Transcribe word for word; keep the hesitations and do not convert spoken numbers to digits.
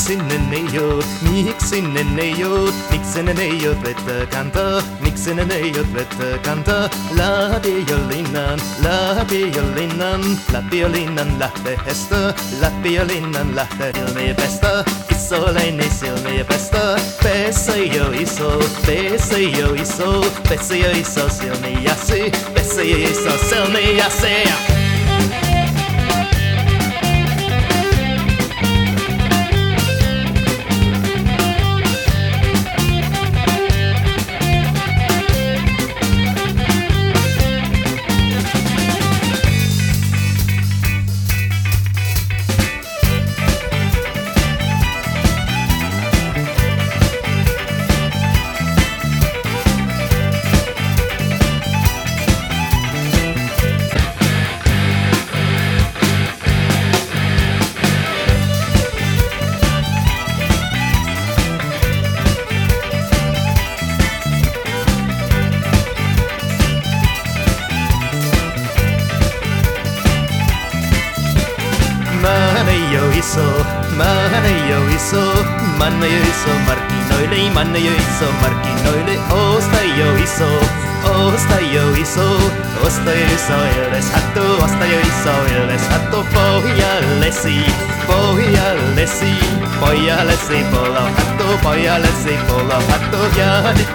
Miksi-ne-ne-jod, miksi-ne-ne-jod, miksi-ne-ne-jod vette kanta, miksi-ne-ne-jod vette kanta. Läpi ja linnan, läpi ja linnan, läpi ja linnan lähtee hestä, läpi ja linnan lähtee ilmiö pestä. Isoleini silmiä pestä, pesä jo iso, pesä jo iso, pesä jo iso silmiäsi, pesä jo iso silmiäsi. Manayo iso, manayo iso, manayo iso markkinoille, manayo iso markkinoille, ostayo iso, ostayo iso, ostayo iso edes hattu, ostayo iso edes hattu pohjallesi, pohjallesi, pohjallesi polo hattu, pohjallesi polo hattu ja